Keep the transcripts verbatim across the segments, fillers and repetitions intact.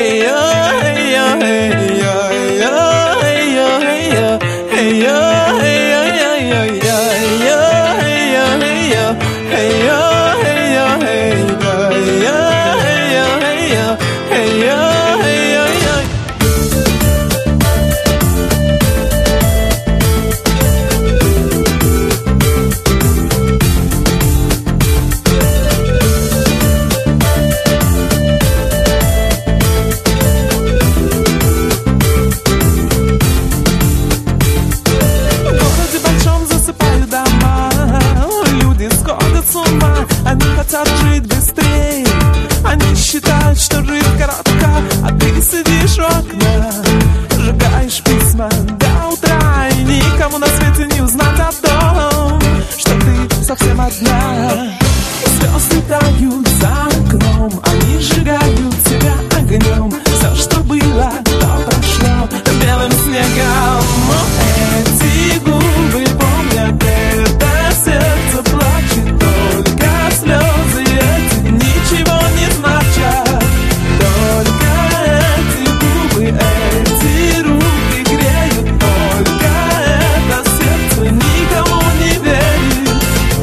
Они хотят жить быстрее, они считают, что жизнь коротка, а ты сидишь у окна, сжигаешь письма до утра, и никому на свете не узнать о том, что ты совсем одна. Звезды тают за окном, они сжигают тебя огнем. Все, что было, то прошло белым снегом. Эти губы помнят это, сердце плачет, только слезы эти ничего не значат. Только эти губы, эти руки греют, только это сердце никому не верит.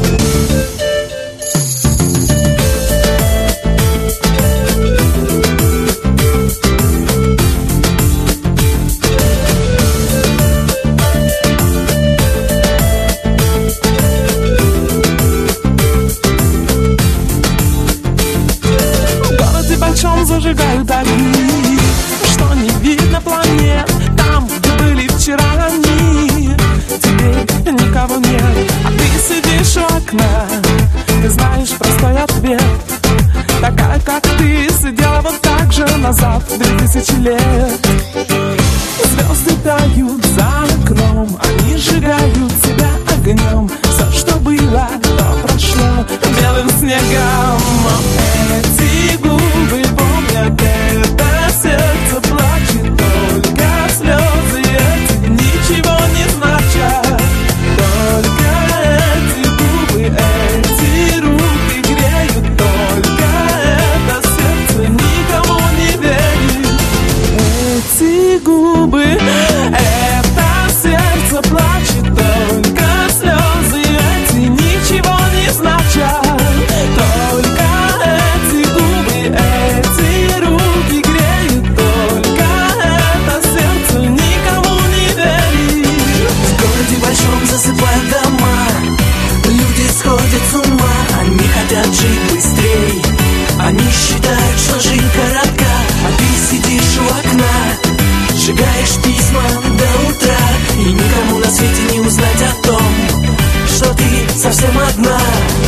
Зажигают огни, что не видно планет. Там, где были вчера они, теперь никого нет. А ты сидишь у окна, ты знаешь простой ответ. Такая, как ты, сидела вот так же назад, две тысячи лет. Звезды тают за окном, они сжигают тебя огнем. Все, что было, то прошло белым снегом. Эти губы помнят это, сердце плачет, только слезы эти ничего не значат. Только эти губы, эти руки греют, только это сердце никому не верит. Эти губы, это сердце плачет, только слезы эти ничего не значат. Только эти губы, эти руки греют, только это сердце никому не верит. В городе большом засыпают дома, люди сходят с ума, они хотят жить быстрей. Они считают, что жизнь коротка, а ты сидишь у окна, сжигаешь письма до утра, и никому на свете не узнать о том, что ты совсем одна.